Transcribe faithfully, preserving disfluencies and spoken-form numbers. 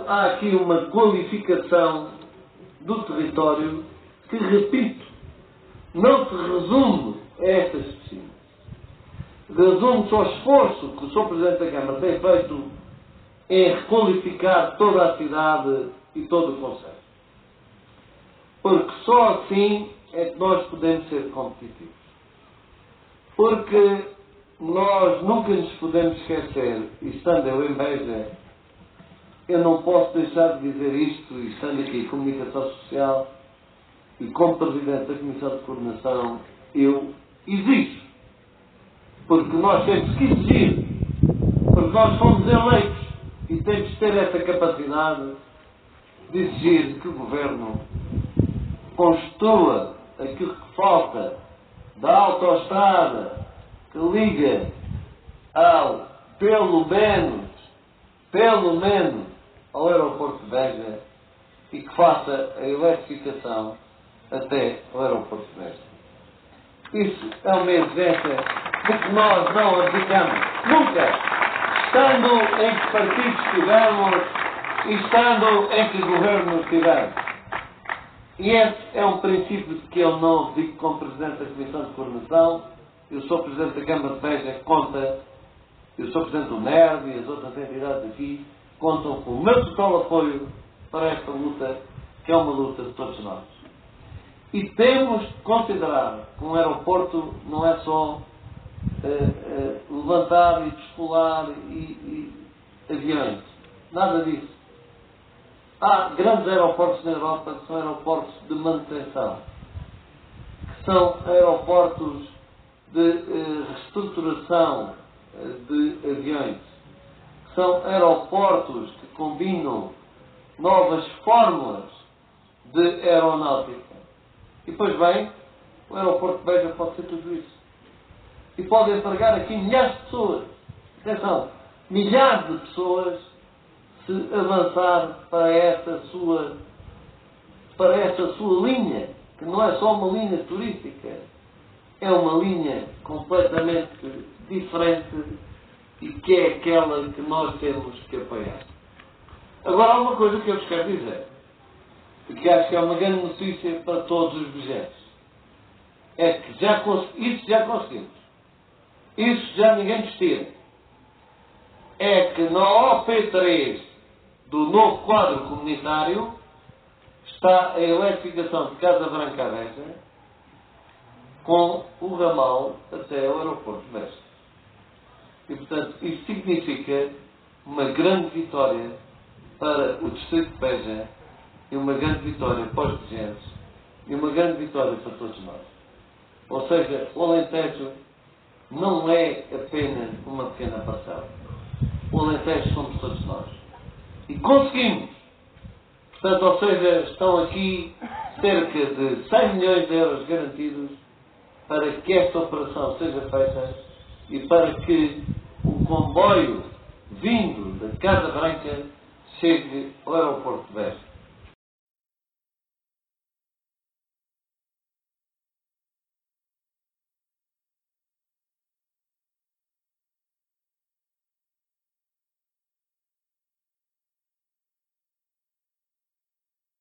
há aqui uma qualificação do território que, repito, não se resume a estas piscinas. Resume-se ao esforço que o senhor Presidente da Câmara tem feito em requalificar toda a cidade e todo o concelho. Porque só assim é que nós podemos ser competitivos. Porque nós nunca nos podemos esquecer, e estando eu em Beja, eu não posso deixar de dizer isto, e estando aqui em comunicação social, e como Presidente da Comissão de Coordenação, eu exijo. Porque nós temos que exigir. Porque nós fomos eleitos e temos que ter essa capacidade de exigir que o Governo construa aquilo que falta da autoestrada que liga ao, pelo menos, pelo menos, ao aeroporto de Beja e que faça a eletrificação até ao aeroporto de Beja. Isso é uma exigência de que nós não abdicamos nunca, estando em que partidos estivermos e estando em que governo estivermos. E esse é um princípio de que eu não abdico como Presidente da Comissão de Coordenação. Eu sou Presidente da Câmara de Beja, conta, eu sou Presidente do N E R D e as outras entidades aqui contam com o meu total apoio para esta luta, que é uma luta de todos nós. E temos de considerar que um aeroporto não é só uh, uh, levantar e descolar e, e aviões. Nada disso. Há grandes aeroportos na Europa que são aeroportos de manutenção, que são aeroportos de uh, reestruturação uh, de aviões, que são aeroportos que combinam novas fórmulas de aeronáutica. E, pois bem, o aeroporto de Beja pode ser tudo isso. E pode empregar aqui milhares de pessoas. Atenção, milhares de pessoas se avançar para essa sua, para essa sua linha, que não é só uma linha turística, é uma linha completamente diferente e que é aquela que nós temos que apoiar. Agora, há uma coisa que eu vos quero dizer, e que acho que é uma grande notícia para todos os bejenses. É que já isso já conseguimos. Isso já ninguém nos tira. É que na O P três do novo quadro comunitário está a eletrificação de Casa Branca a Beja com o ramal até ao aeroporto de Beja. E, portanto, isso significa uma grande vitória para o distrito de Beja e uma grande vitória para os bejenses e uma grande vitória para todos nós. Ou seja, o Alentejo não é apenas uma pequena parcela. O Alentejo somos todos nós. E conseguimos. Portanto, ou seja, estão aqui cerca de cem milhões de euros garantidos para que esta operação seja feita e para que o comboio vindo da Casa Branca chegue ao aeroporto de Beja.